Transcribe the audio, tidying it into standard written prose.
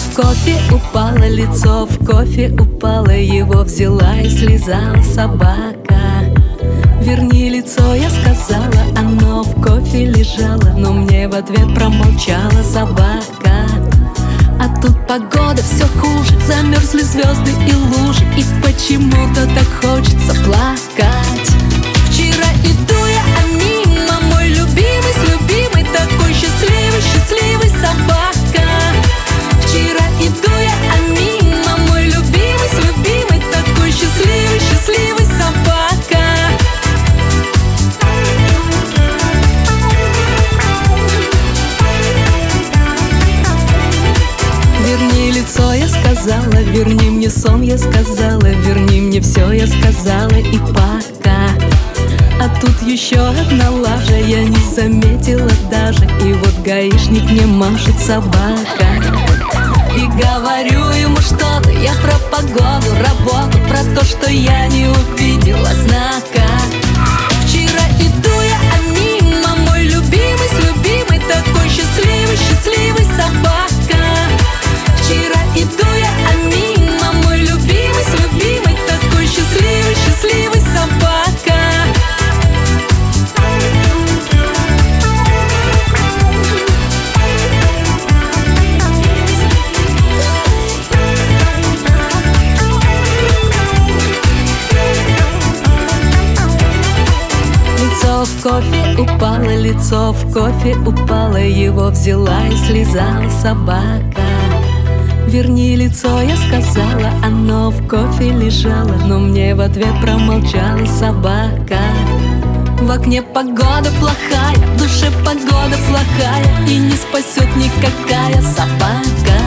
в кофе упало, лицо в кофе упало, его взяла и слезала собака. Верни лицо, я сказала, оно в кофе лежало, но мне в ответ промолчала собака. А тут погода все хуже, замерзли звезды и лужи, и почему-то так хочется плакать. Вчера иду я, а мимо мой любимый с любимой, такой счастливый, счастливый собака. Вчера иду я, а мимо мой любимый с любимой, такой счастливый, счастливый собака. Верни лицо, я сказала, верни мне сон, я сказала, верни мне все, я сказала, и пока. А тут еще одна лажа, я не заметила даже, и вот гаишник мне машет собака. И говорю ему что-то я про погоду, работу, про то, что я не увидела знака. Вчера иду я, а мимо мой любимый с любимой, такой счастливый, счастливый собака. Вчера иду я, а мимо мой любимый с любимой, такой счастливый, счастливый собака. Лицо в кофе упало, лицо в кофе упало, его взяла и слезала собака. Верни лицо, я сказала, оно в кофе лежало, но мне в ответ промолчала собака. В окне погода плохая, в душе погода плохая, и не спасет никакая собака.